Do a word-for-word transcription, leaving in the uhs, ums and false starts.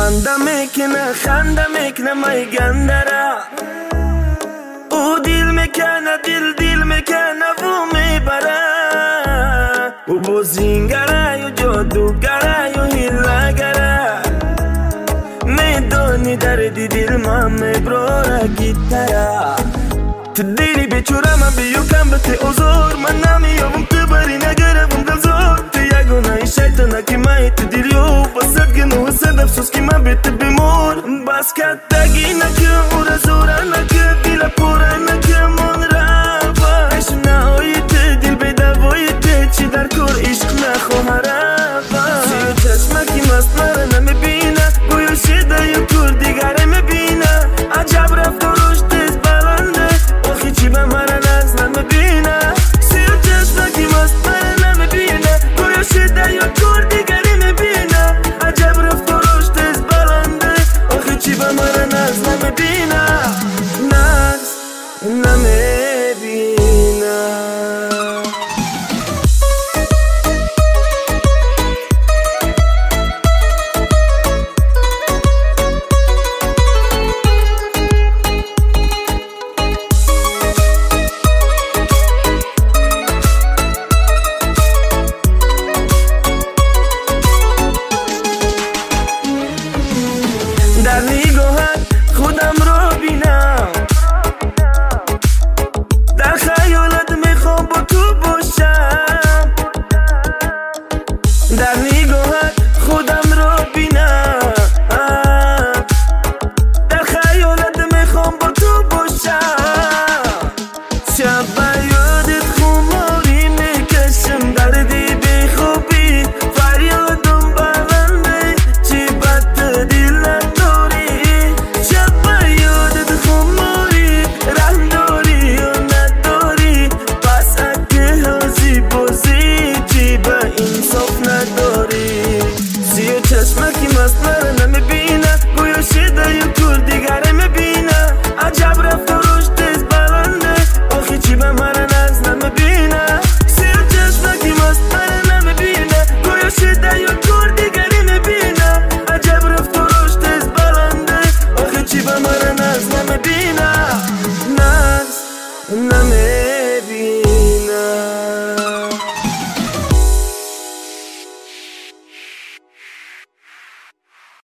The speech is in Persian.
خنده میکنه خنده میکنه مای گندره او دیل میکنه دل دیل میکنه و میبره او بازینگره و جادوگره و هیلگره میدونی دردی دل من میبروره گیتره تو دیلی بیچوره من بیو کم به تی ازور من نمیابم تو بری نگرفم دل زور تو یگونه شیطانه که مای تو دیلیو بسد گنو و سد افسوس که من بیت بیمور بس کتگی نکه او را زوره نکه دیل پوره نکه من رفا عشق نهایی ته دل بیدوایی ته چی در کار عشق نخواه رفا سیو چشمکی مست مره نمیبینه گویو شده یو کور دیگره میبینه عجب رفت و روش تیز بلنده آخی چی به مره نز نمیبینه سیو چشمکی مست مره نمیبینه گویو شده یو کور دیگره میبینه عجب رفت و روش تیز بلنده آخی چی به مره نز نمیبینه نز نمیبینه